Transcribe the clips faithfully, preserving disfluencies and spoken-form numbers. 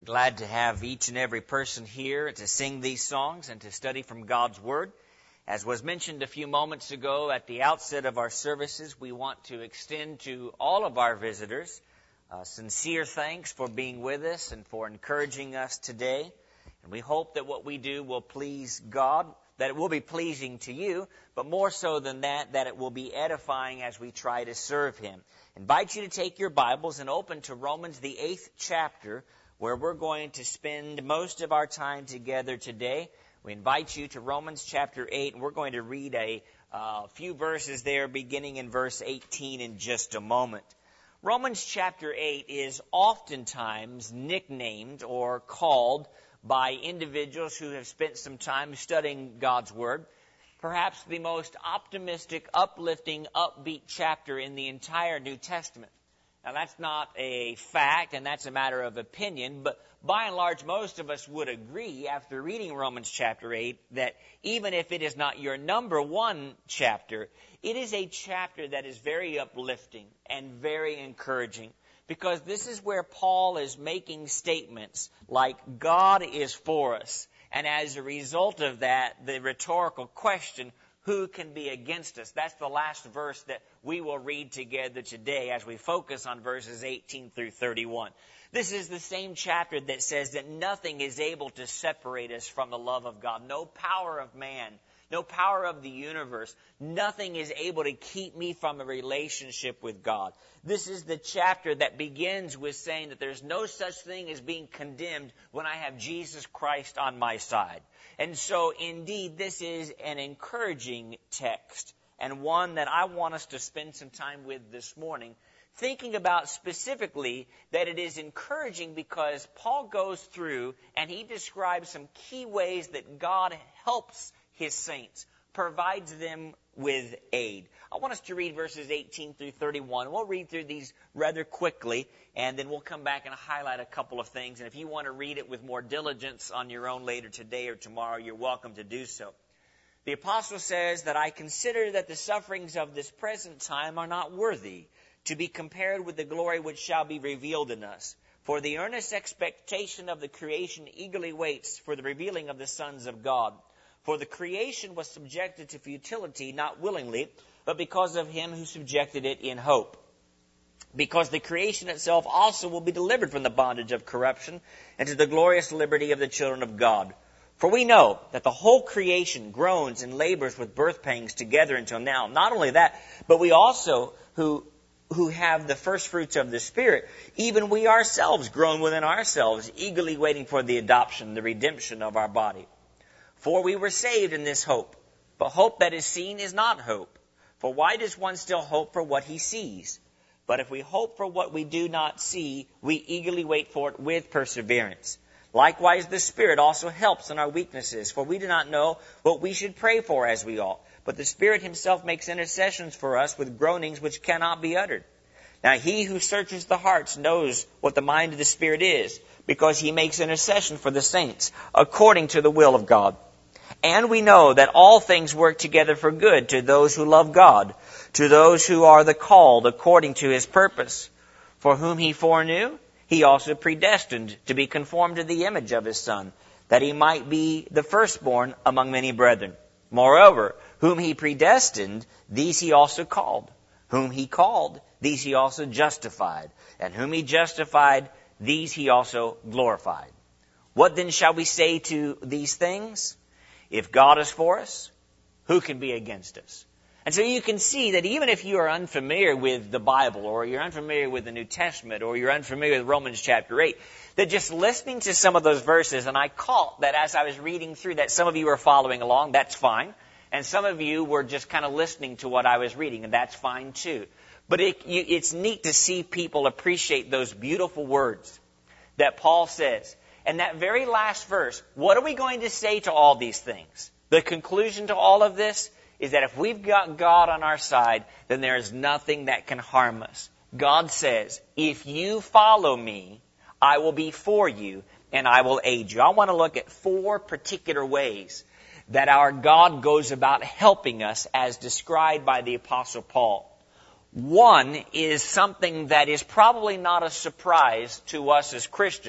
Glad to have each and every person here to sing these songs and to study from God's Word. As was mentioned a few moments ago at the outset of our services, we want to extend to all of our visitors uh, sincere thanks for being with us and for encouraging us today. And we hope that what we do will please God, that it will be pleasing to you, but more so than that, that it will be edifying as we try to serve Him. I invite you to take your Bibles and open to Romans, the eighth chapter, where we're going to spend most of our time together today. We invite you to Romans chapter eight, and we're going to read a uh, few verses there, beginning in verse eighteen in just a moment. Romans chapter eight is oftentimes nicknamed or called by individuals who have spent some time studying God's Word, perhaps the most optimistic, uplifting, upbeat chapter in the entire New Testament. Now, that's not a fact, and that's a matter of opinion, but by and large, most of us would agree after reading Romans chapter eight that even if it is not your number one chapter, it is a chapter that is very uplifting and very encouraging, because this is where Paul is making statements like God is for us, and as a result of that, the rhetorical question, who can be against us? That's the last verse that we will read together today as we focus on verses eighteen through thirty-one. This is the same chapter that says that nothing is able to separate us from the love of God. No power of man, no power of the universe, nothing is able to keep me from a relationship with God. This is the chapter that begins with saying that there's no such thing as being condemned when I have Jesus Christ on my side. And so, indeed, this is an encouraging text, and one that I want us to spend some time with this morning, thinking about specifically that it is encouraging because Paul goes through and he describes some key ways that God helps His saints, provides them with aid. I want us to read verses eighteen through thirty-one. We'll read through these rather quickly, and then we'll come back and highlight a couple of things. And if you want to read it with more diligence on your own later today or tomorrow, you're welcome to do so. The apostle says that I consider that the sufferings of this present time are not worthy to be compared with the glory which shall be revealed in us. For the earnest expectation of the creation eagerly waits for the revealing of the sons of God. For the creation was subjected to futility, not willingly, but because of Him who subjected it in hope. Because the creation itself also will be delivered from the bondage of corruption into the glorious liberty of the children of God. For we know that the whole creation groans and labors with birth pangs together until now. Not only that, but we also who who have the first fruits of the Spirit, even we ourselves groan within ourselves, eagerly waiting for the adoption, the redemption of our body. For we were saved in this hope. But hope that is seen is not hope. For why does one still hope for what he sees? But if we hope for what we do not see, we eagerly wait for it with perseverance. Likewise, the Spirit also helps in our weaknesses, for we do not know what we should pray for as we ought. But the Spirit Himself makes intercessions for us with groanings which cannot be uttered. Now He who searches the hearts knows what the mind of the Spirit is, because He makes intercession for the saints, according to the will of God. And we know that all things work together for good to those who love God, to those who are the called according to His purpose. For whom He foreknew, He also predestined to be conformed to the image of His Son, that He might be the firstborn among many brethren. Moreover, whom He predestined, these He also called. Whom He called, these He also justified. And whom He justified, these He also glorified. What then shall we say to these things? If God is for us, who can be against us? And so you can see that even if you are unfamiliar with the Bible, or you're unfamiliar with the New Testament, or you're unfamiliar with Romans chapter eight, that just listening to some of those verses, and I caught that as I was reading through that some of you were following along, that's fine. And some of you were just kind of listening to what I was reading, and that's fine too. But it, you, it's neat to see people appreciate those beautiful words that Paul says. And that very last verse, what are we going to say to all these things? The conclusion to all of this is that if we've got God on our side, then there is nothing that can harm us. God says, if you follow me, I will be for you and I will aid you. I want to look at four particular ways that our God goes about helping us as described by the Apostle Paul. One is something that is probably not a surprise to us as Christians,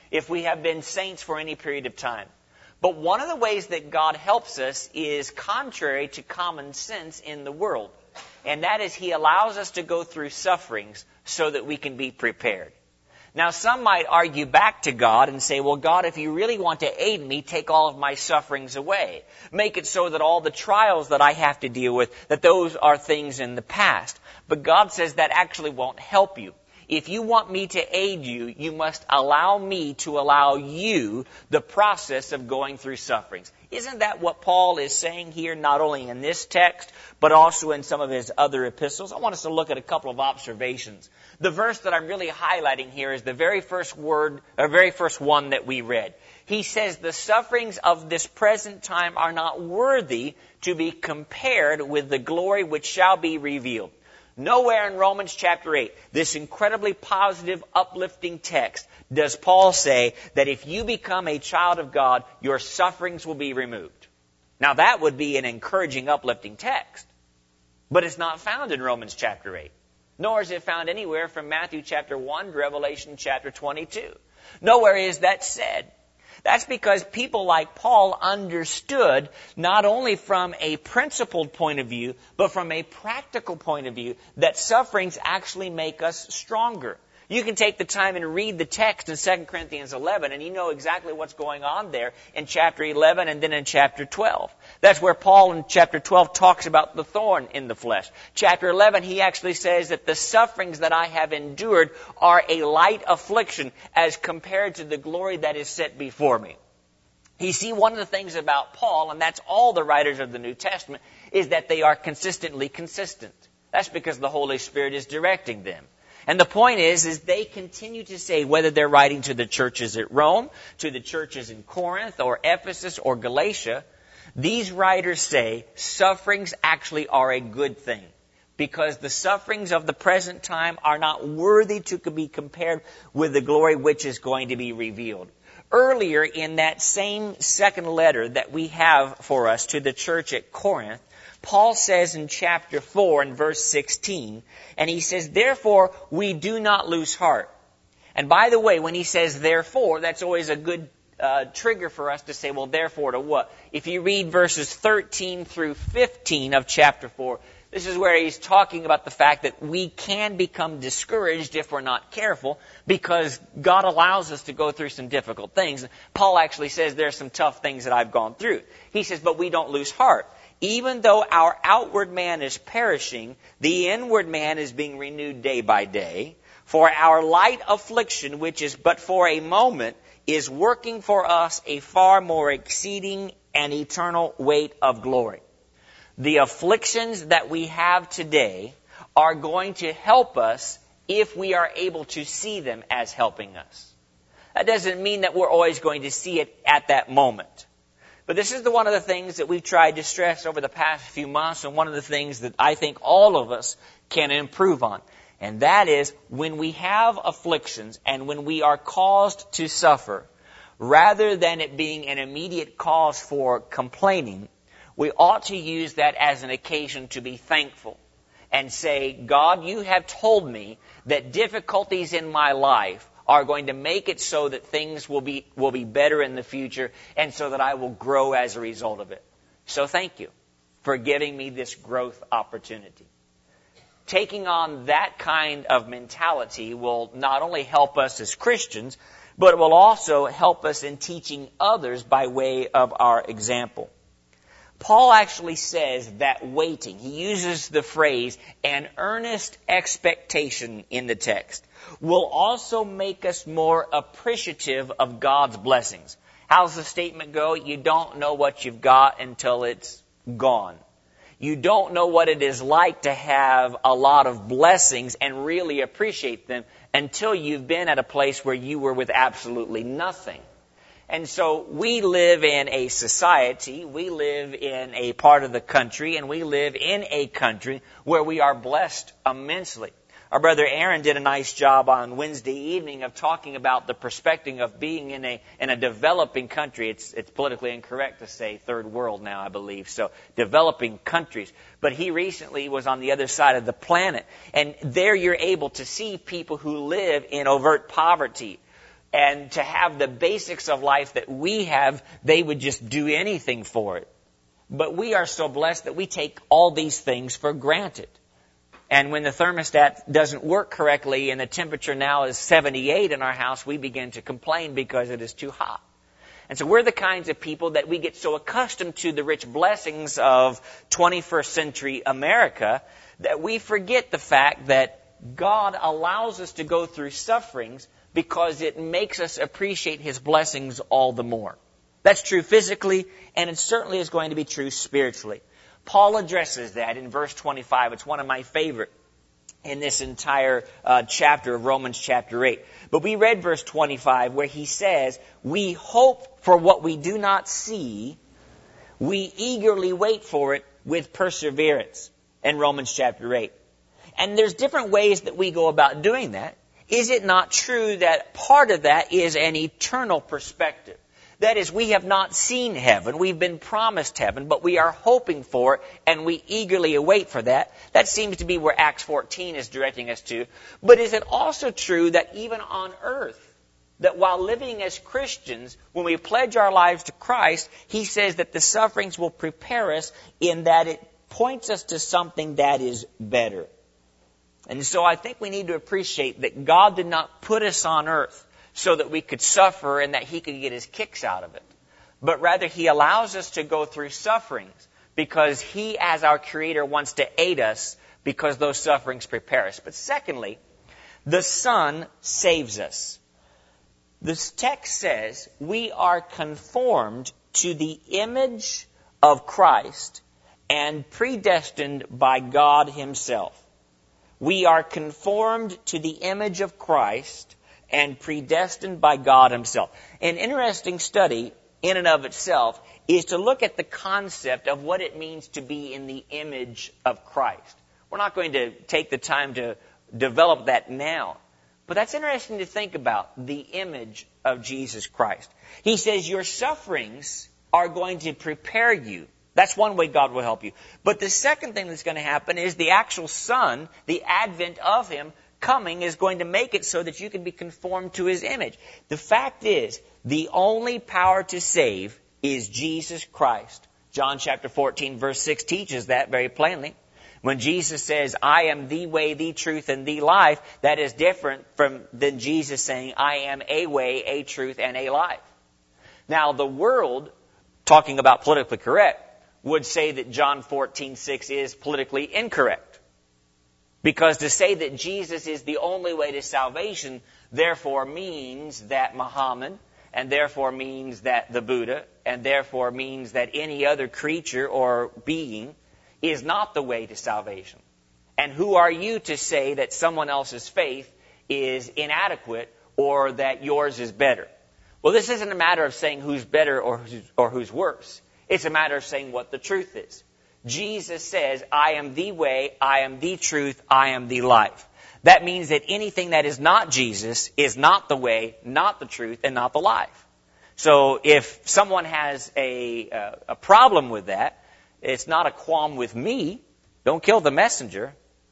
if we have been saints for any period of time. But one of the ways that God helps us is contrary to common sense in the world. And that is He allows us to go through sufferings so that we can be prepared. Now, some might argue back to God and say, well, God, if you really want to aid me, take all of my sufferings away. Make it so that all the trials that I have to deal with, that those are things in the past. But God says that actually won't help you. If you want me to aid you, you must allow me to allow you the process of going through sufferings. Isn't that what Paul is saying here, not only in this text, but also in some of his other epistles? I want us to look at a couple of observations. The verse that I'm really highlighting here is the very first word, or very first one that we read. He says, the sufferings of this present time are not worthy to be compared with the glory which shall be revealed. Nowhere in Romans chapter eight, this incredibly positive, uplifting text, does Paul say that if you become a child of God, your sufferings will be removed. Now that would be an encouraging, uplifting text. But it's not found in Romans chapter eight. Nor is it found anywhere from Matthew chapter one to Revelation chapter twenty-two. Nowhere is that said. That's because people like Paul understood not only from a principled point of view, but from a practical point of view, that sufferings actually make us stronger. You can take the time and read the text in Second Corinthians eleven, and you know exactly what's going on there in chapter eleven and then in chapter twelve. That's where Paul in chapter twelve talks about the thorn in the flesh. Chapter eleven, he actually says that the sufferings that I have endured are a light affliction as compared to the glory that is set before me. You see, one of the things about Paul, and that's all the writers of the New Testament, is that they are consistently consistent. That's because the Holy Spirit is directing them. And the point is, is they continue to say, whether they're writing to the churches at Rome, to the churches in Corinth, or Ephesus, or Galatia, these writers say sufferings actually are a good thing. Because the sufferings of the present time are not worthy to be compared with the glory which is going to be revealed. Earlier in that same second letter that we have for us to the church at Corinth, Paul says in chapter four and verse sixteen, and he says, therefore we do not lose heart. And by the way, when he says therefore, that's always a good uh, trigger for us to say, well, therefore to what? If you read verses thirteen through fifteen of chapter four, this is where he's talking about the fact that we can become discouraged if we're not careful, because God allows us to go through some difficult things. Paul actually says there's some tough things that I've gone through. He says, but we don't lose heart. Even though our outward man is perishing, the inward man is being renewed day by day. For our light affliction, which is but for a moment, is working for us a far more exceeding and eternal weight of glory. The afflictions that we have today are going to help us if we are able to see them as helping us. That doesn't mean that we're always going to see it at that moment. But this is the one of the things that we've tried to stress over the past few months, and one of the things that I think all of us can improve on. And that is, when we have afflictions and when we are caused to suffer, rather than it being an immediate cause for complaining, we ought to use that as an occasion to be thankful and say, God, you have told me that difficulties in my life are going to make it so that things will be will be better in the future, and so that I will grow as a result of it. So thank you for giving me this growth opportunity. Taking on that kind of mentality will not only help us as Christians, but it will also help us in teaching others by way of our example. Paul actually says that waiting, he uses the phrase, an earnest expectation in the text, will also make us more appreciative of God's blessings. How's the statement go? You don't know what you've got until it's gone. You don't know what it is like to have a lot of blessings and really appreciate them until you've been at a place where you were with absolutely nothing. And so we live in a society, we live in a part of the country, and we live in a country where we are blessed immensely. Our brother Aaron did a nice job on Wednesday evening of talking about the perspective of being in a in a developing country. It's it's politically incorrect to say third world now, I believe. So developing countries. But he recently was on the other side of the planet, and there you're able to see people who live in overt poverty. and to have the basics of life that we have, they would just do anything for it. But we are so blessed that we take all these things for granted. And when the thermostat doesn't work correctly and the temperature now is seventy-eight in our house, we begin to complain because it is too hot. And so we're the kinds of people that we get so accustomed to the rich blessings of twenty-first century America that we forget the fact that God allows us to go through sufferings because it makes us appreciate His blessings all the more. That's true physically, and it certainly is going to be true spiritually. Paul addresses that in verse twenty-five. It's one of my favorite in this entire uh, chapter of Romans chapter eight. But we read verse twenty-five where he says, we hope for what we do not see, we eagerly wait for it with perseverance, in Romans chapter eight. And there's different ways that we go about doing that. Is it not true that part of that is an eternal perspective? That is, we have not seen heaven. We've been promised heaven, but we are hoping for it, and we eagerly await for that. That seems to be where Acts fourteen is directing us to. But is it also true that even on earth, that while living as Christians, when we pledge our lives to Christ, He says that the sufferings will prepare us in that it points us to something that is better. And so I think we need to appreciate that God did not put us on earth so that we could suffer and that He could get His kicks out of it. But rather, He allows us to go through sufferings because He, as our Creator, wants to aid us because those sufferings prepare us. But secondly, the Son saves us. This text says we are conformed to the image of Christ and predestined by God Himself. We are conformed to the image of Christ and predestined by God Himself. An interesting study in and of itself is to look at the concept of what it means to be in the image of Christ. We're not going to take the time to develop that now, but that's interesting to think about, the image of Jesus Christ. He says your sufferings are going to prepare you. That's one way God will help you. But the second thing that's going to happen is the actual Son, the advent of Him, coming is going to make it so that you can be conformed to His image. The fact is, the only power to save is Jesus Christ. John chapter fourteen verse six teaches that very plainly. When Jesus says, I am the way, the truth, and the life, that is different from than Jesus saying, I am a way, a truth, and a life. Now, the world, talking about politically correct, would say that John fourteen six is politically incorrect. Because to say that Jesus is the only way to salvation, therefore means that Muhammad, and therefore means that the Buddha, and therefore means that any other creature or being is not the way to salvation. And who are you to say that someone else's faith is inadequate or that yours is better? Well, this isn't a matter of saying who's better or who's, or who's worse. It's a matter of saying what the truth is. Jesus says, I am the way, I am the truth, I am the life. That means that anything that is not Jesus is not the way, not the truth, and not the life. So if someone has a, uh, a problem with that, it's not a qualm with me. Don't kill the messenger.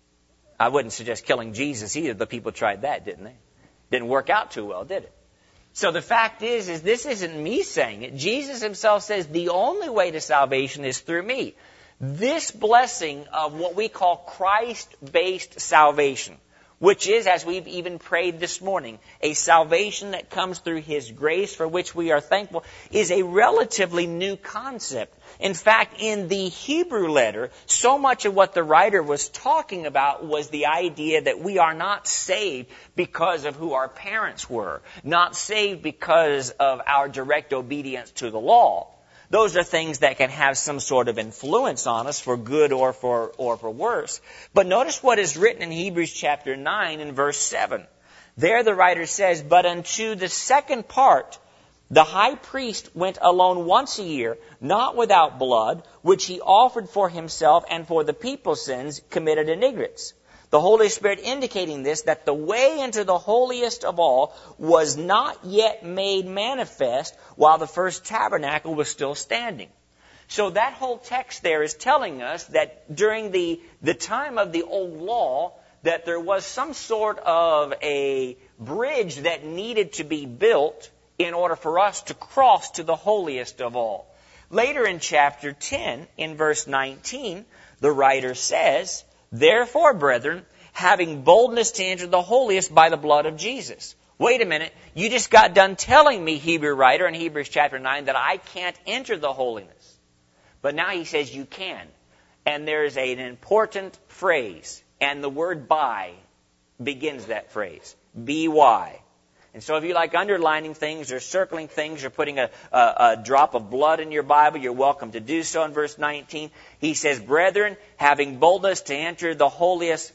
I wouldn't suggest killing Jesus either, but people tried that, didn't they? Didn't work out too well, did it? So the fact is, is this isn't me saying it. Jesus Himself says the only way to salvation is through me. This blessing of what we call Christ-based salvation, which is, as we've even prayed this morning, a salvation that comes through His grace for which we are thankful, is a relatively new concept. In fact, in the Hebrew letter, so much of what the writer was talking about was the idea that we are not saved because of who our parents were, not saved because of our direct obedience to the law. Those are things that can have some sort of influence on us for good or for or for worse. But notice what is written in Hebrews chapter nine and verse seven. There the writer says, but unto the second part, the high priest went alone once a year, not without blood, which he offered for himself and for the people's sins committed in ignorance. The Holy Spirit indicating this, that the way into the holiest of all was not yet made manifest while the first tabernacle was still standing. So that whole text there is telling us that during the, the time of the old law, that there was some sort of a bridge that needed to be built in order for us to cross to the holiest of all. Later in chapter ten, in verse nineteen, the writer says, "Therefore, brethren, having boldness to enter the holiest by the blood of Jesus." Wait a minute, you just got done telling me, Hebrew writer in Hebrews chapter nine, that I can't enter the holiness. But now he says you can. And there's an important phrase, and the word by begins that phrase, B Y. And so if you like underlining things or circling things or putting a, a, a drop of blood in your Bible, you're welcome to do so in verse nineteen. He says, "Brethren, having boldness to enter the holiest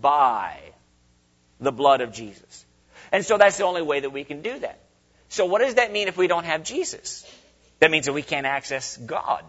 by the blood of Jesus." And so that's the only way that we can do that. So what does that mean if we don't have Jesus? That means that we can't access God.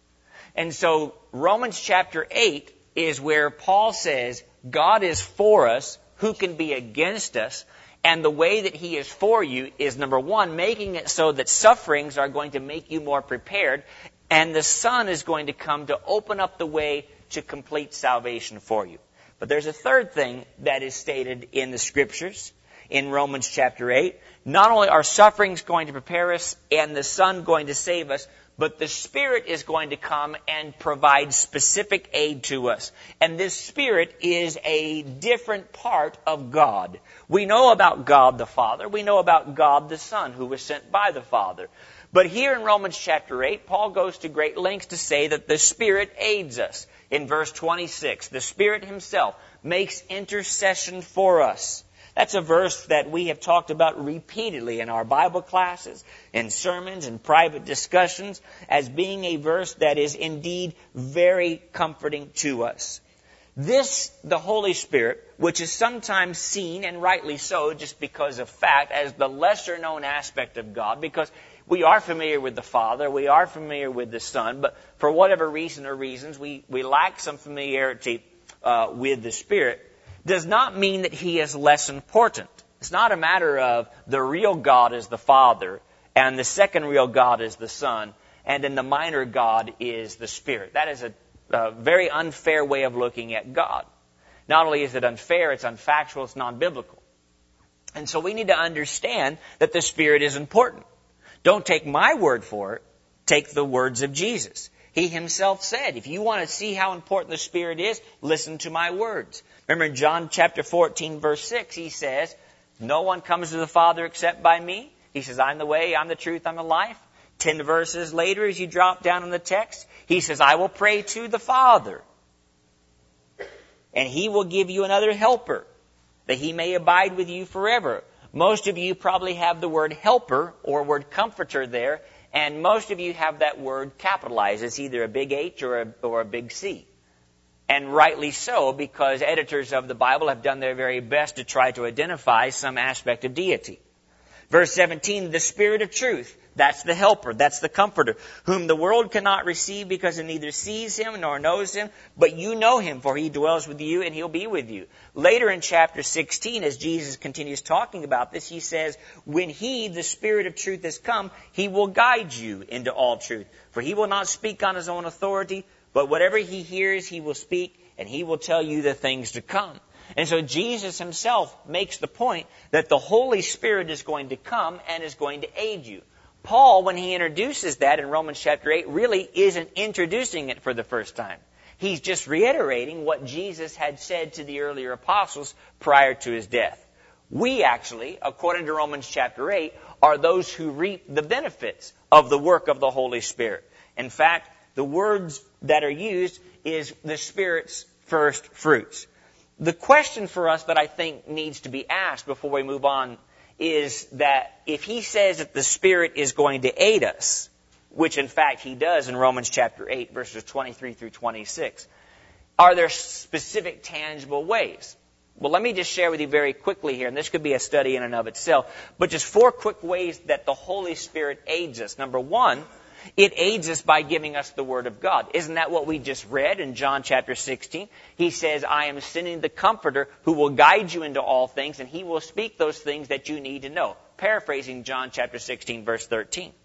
And so Romans chapter eight is where Paul says, God is for us, who can be against us? And the way that He is for you is, number one, making it so that sufferings are going to make you more prepared, and the Son is going to come to open up the way to complete salvation for you. But there's a third thing that is stated in the Scriptures. In Romans chapter eight, not only are sufferings going to prepare us and the Son going to save us, but the Spirit is going to come and provide specific aid to us. And this Spirit is a different part of God. We know about God the Father. We know about God the Son, who was sent by the Father. But here in Romans chapter eight, Paul goes to great lengths to say that the Spirit aids us. In verse twenty-six, the Spirit Himself makes intercession for us. That's a verse that we have talked about repeatedly in our Bible classes, in sermons, and private discussions, as being a verse that is indeed very comforting to us. This, the Holy Spirit, which is sometimes seen, and rightly so, just because of fact, as the lesser-known aspect of God, because we are familiar with the Father, we are familiar with the Son, but for whatever reason or reasons, we, we lack some familiarity uh, with the Spirit, does not mean that He is less important. It's not a matter of the real God is the Father, and the second real God is the Son, and then the minor God is the Spirit. That is a, a very unfair way of looking at God. Not only is it unfair, it's unfactual, it's non-biblical. And so we need to understand that the Spirit is important. Don't take my word for it. Take the words of Jesus. He Himself said, if you want to see how important the Spirit is, listen to my words. Remember in John chapter fourteen, verse six, He says, no one comes to the Father except by me. He says, I'm the way, I'm the truth, I'm the life. Ten verses later, as you drop down in the text, He says, I will pray to the Father, and He will give you another helper, that He may abide with you forever. Most of you probably have the word helper or word comforter there, and most of you have that word capitalized. It's either a big H or a, or a big C. And rightly so, because editors of the Bible have done their very best to try to identify some aspect of deity. Verse seventeen, the Spirit of truth, that's the helper, that's the comforter, whom the world cannot receive because it neither sees Him nor knows Him, but you know Him, for He dwells with you and He'll be with you. Later in chapter sixteen, as Jesus continues talking about this, He says, when He, the Spirit of truth, has come, He will guide you into all truth. For He will not speak on His own authority, but whatever He hears, He will speak, and He will tell you the things to come. And so Jesus Himself makes the point that the Holy Spirit is going to come and is going to aid you. Paul, when he introduces that in Romans chapter eight, really isn't introducing it for the first time. He's just reiterating what Jesus had said to the earlier apostles prior to His death. We actually, according to Romans chapter eight, are those who reap the benefits of the work of the Holy Spirit. In fact, the words that are used is the Spirit's first fruits. The question for us that I think needs to be asked before we move on is that if He says that the Spirit is going to aid us, which in fact He does in Romans chapter eight, verses twenty-three through twenty-six, are there specific tangible ways? Well, let me just share with you very quickly here, and this could be a study in and of itself, but just four quick ways that the Holy Spirit aids us. Number one, it aids us by giving us the Word of God. Isn't that what we just read in John chapter sixteen? He says, I am sending the Comforter who will guide you into all things, and He will speak those things that you need to know. Paraphrasing John chapter sixteen, verse thirteen.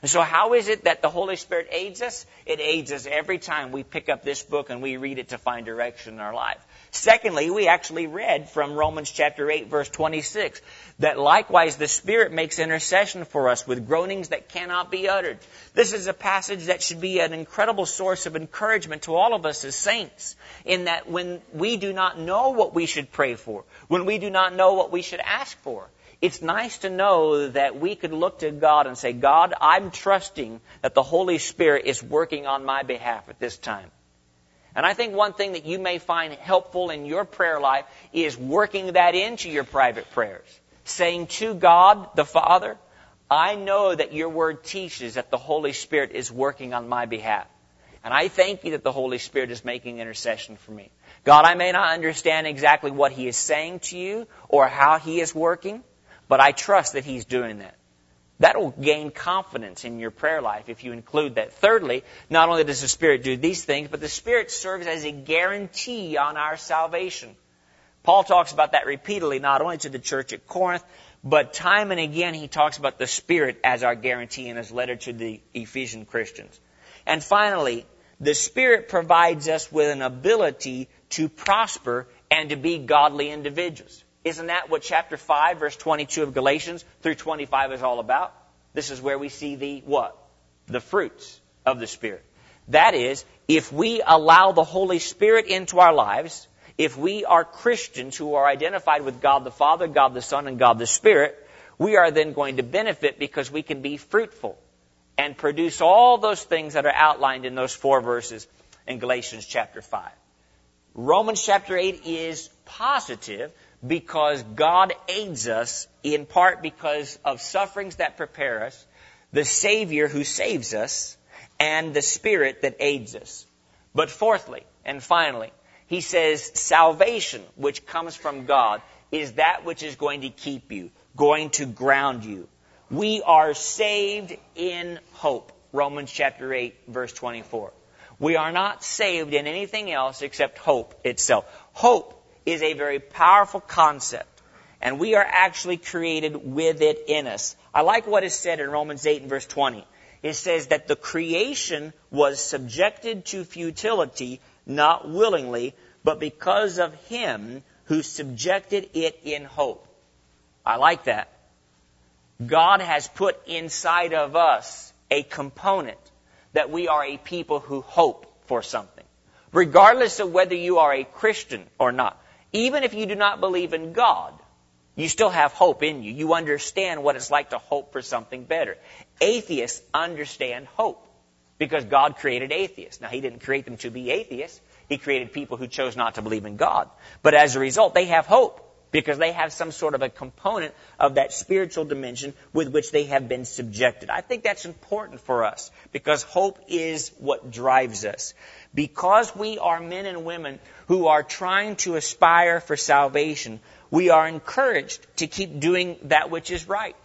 And so how is it that the Holy Spirit aids us? It aids us every time we pick up this book and we read it to find direction in our life. Secondly, we actually read from Romans chapter eight, verse twenty-six, that likewise the Spirit makes intercession for us with groanings that cannot be uttered. This is a passage that should be an incredible source of encouragement to all of us as saints, in that when we do not know what we should pray for, when we do not know what we should ask for, it's nice to know that we could look to God and say, God, I'm trusting that the Holy Spirit is working on my behalf at this time. And I think one thing that you may find helpful in your prayer life is working that into your private prayers. Saying to God, the Father, I know that your word teaches that the Holy Spirit is working on my behalf. And I thank you that the Holy Spirit is making intercession for me. God, I may not understand exactly what He is saying to you or how He is working, but I trust that He's doing that. That will gain confidence in your prayer life if you include that. Thirdly, not only does the Spirit do these things, but the Spirit serves as a guarantee on our salvation. Paul talks about that repeatedly, not only to the church at Corinth, but time and again he talks about the Spirit as our guarantee in his letter to the Ephesian Christians. And finally, the Spirit provides us with an ability to prosper and to be godly individuals. Isn't that what chapter five, verse twenty-two of Galatians through twenty-five is all about? This is where we see the what? The fruits of the Spirit. That is, if we allow the Holy Spirit into our lives, if we are Christians who are identified with God the Father, God the Son, and God the Spirit, we are then going to benefit because we can be fruitful and produce all those things that are outlined in those four verses in Galatians chapter five. Romans chapter eight is positive because God aids us, in part because of sufferings that prepare us, the Savior who saves us, and the Spirit that aids us. But fourthly, and finally, he says salvation, which comes from God, is that which is going to keep you, going to ground you. We are saved in hope. Romans chapter eight, verse twenty-four. We are not saved in anything else except hope itself. Hope is a very powerful concept, and we are actually created with it in us. I like what is said in Romans eight and verse twenty. It says that the creation was subjected to futility, not willingly, but because of Him who subjected it in hope. I like that. God has put inside of us a component that we are a people who hope for something, regardless of whether you are a Christian or not. Even if you do not believe in God, you still have hope in you. You understand what it's like to hope for something better. Atheists understand hope because God created atheists. Now, He didn't create them to be atheists. He created people who chose not to believe in God. But as a result, they have hope because they have some sort of a component of that spiritual dimension with which they have been subjected. I think that's important for us because hope is what drives us. Because we are men and women who are trying to aspire for salvation, we are encouraged to keep doing that which is right.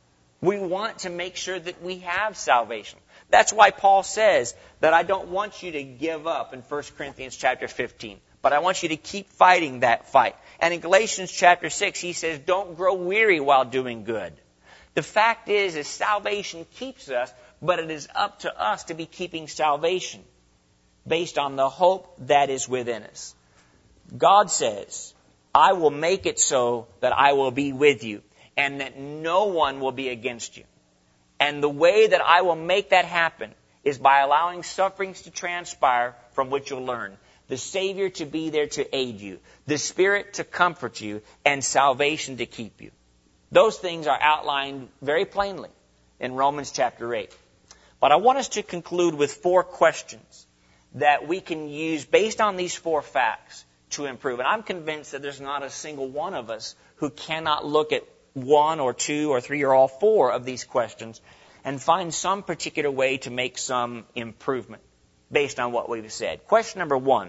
We want to make sure that we have salvation. That's why Paul says that I don't want you to give up in First Corinthians chapter fifteen, but I want you to keep fighting that fight. And in Galatians chapter six, he says, don't grow weary while doing good. The fact is, is salvation keeps us, but it is up to us to be keeping salvation based on the hope that is within us. God says, I will make it so that I will be with you and that no one will be against you. And the way that I will make that happen is by allowing sufferings to transpire from which you'll learn. The Savior to be there to aid you, the Spirit to comfort you, and salvation to keep you. Those things are outlined very plainly in Romans chapter eight. But I want us to conclude with four questions that we can use based on these four facts to improve. And I'm convinced that there's not a single one of us who cannot look at one or two or three or all four of these questions and find some particular way to make some improvement based on what we've said. Question number one,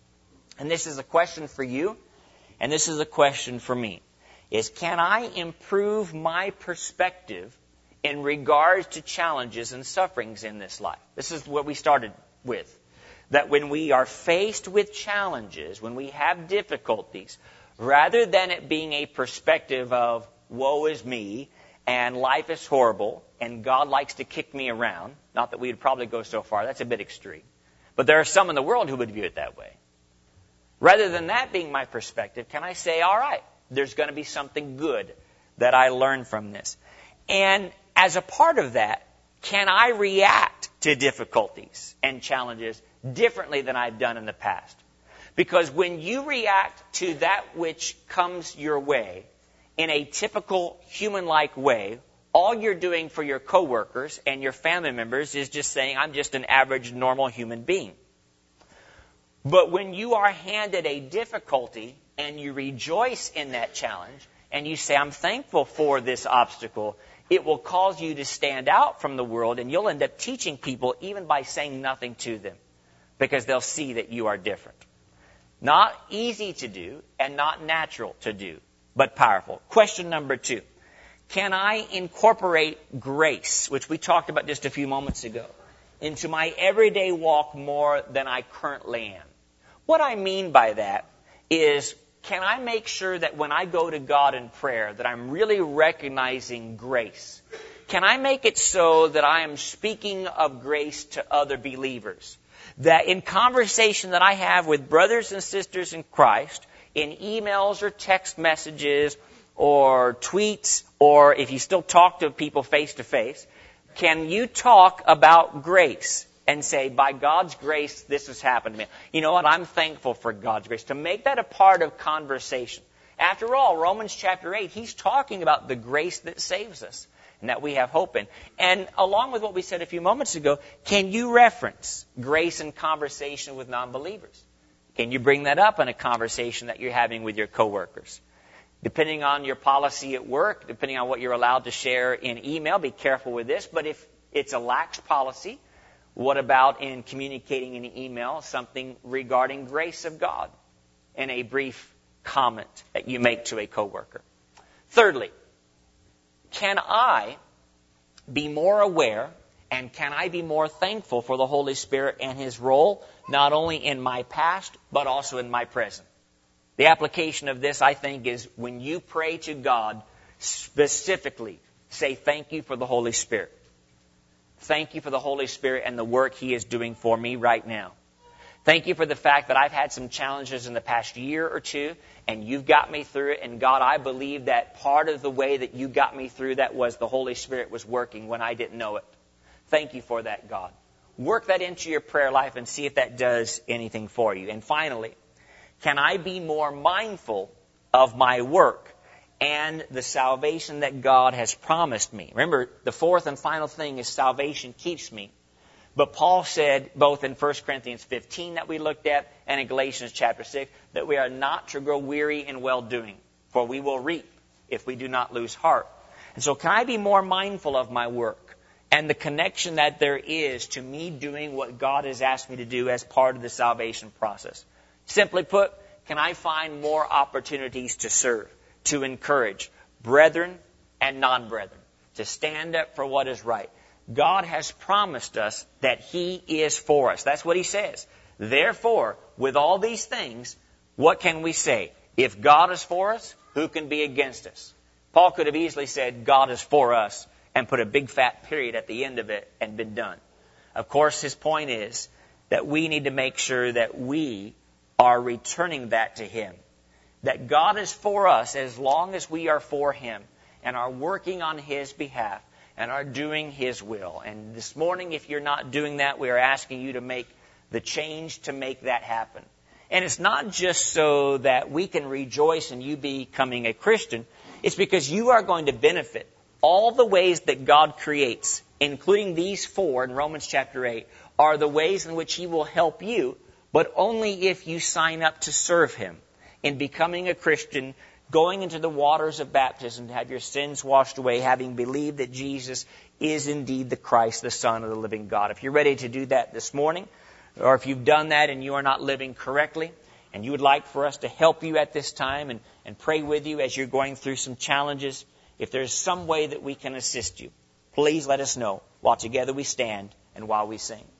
and this is a question for you, and this is a question for me, is can I improve my perspective in regards to challenges and sufferings in this life? This is what we started with. That when we are faced with challenges, when we have difficulties, rather than it being a perspective of woe is me and life is horrible, and God likes to kick me around. Not that we would probably go so far. That's a bit extreme. But there are some in the world who would view it that way. Rather than that being my perspective, can I say, all right, there's going to be something good that I learn from this? And as a part of that, can I react to difficulties and challenges differently than I've done in the past? Because when you react to that which comes your way in a typical human-like way, all you're doing for your coworkers and your family members is just saying, I'm just an average, normal human being. But when you are handed a difficulty and you rejoice in that challenge and you say, I'm thankful for this obstacle, it will cause you to stand out from the world, and you'll end up teaching people even by saying nothing to them, because they'll see that you are different. Not easy to do and not natural to do, but powerful. Question number two. Can I incorporate grace, which we talked about just a few moments ago, into my everyday walk more than I currently am? What I mean by that is, can I make sure that when I go to God in prayer that I'm really recognizing grace? Can I make it so that I am speaking of grace to other believers? That in conversation that I have with brothers and sisters in Christ, in emails or text messages or tweets, or if you still talk to people face to face, can you talk about grace and say, by God's grace, this has happened to me? You know what? I'm thankful for God's grace. To make that a part of conversation. After all, Romans chapter eight, he's talking about the grace that saves us and that we have hope in. And along with what we said a few moments ago, can you reference grace in conversation with non-believers? Can you bring that up in a conversation that you're having with your coworkers? Depending on your policy at work, depending on what you're allowed to share in email, be careful with this. But if it's a lax policy, what about in communicating in email something regarding grace of God in a brief comment that you make to a coworker? Thirdly, can I be more aware and can I be more thankful for the Holy Spirit and His role, not only in my past, but also in my present? The application of this, I think, is when you pray to God, specifically say thank you for the Holy Spirit. Thank you for the Holy Spirit and the work He is doing for me right now. Thank you for the fact that I've had some challenges in the past year or two, and you've got me through it. And God, I believe that part of the way that you got me through that was the Holy Spirit was working when I didn't know it. Thank you for that, God. Work that into your prayer life and see if that does anything for you. And finally, can I be more mindful of my work and the salvation that God has promised me? Remember, the fourth and final thing is salvation keeps me. But Paul said, both in First Corinthians fifteen that we looked at and in Galatians chapter six, that we are not to grow weary in well-doing, for we will reap if we do not lose heart. And so can I be more mindful of my work and the connection that there is to me doing what God has asked me to do as part of the salvation process? Simply put, can I find more opportunities to serve, to encourage brethren and non-brethren, to stand up for what is right? God has promised us that He is for us. That's what He says. Therefore, with all these things, what can we say? If God is for us, who can be against us? Paul could have easily said, God is for us, and put a big fat period at the end of it and been done. Of course, his point is that we need to make sure that we are returning that to Him. That God is for us as long as we are for Him and are working on His behalf and are doing His will. And this morning, if you're not doing that, we are asking you to make the change to make that happen. And it's not just so that we can rejoice in you becoming a Christian. It's because you are going to benefit. All the ways that God creates, including these four in Romans chapter eight, are the ways in which He will help you, but only if you sign up to serve Him in becoming a Christian, going into the waters of baptism to have your sins washed away, having believed that Jesus is indeed the Christ, the Son of the living God. If you're ready to do that this morning, or if you've done that and you are not living correctly, and you would like for us to help you at this time and, and pray with you as you're going through some challenges, if there's some way that we can assist you, please let us know while together we stand and while we sing.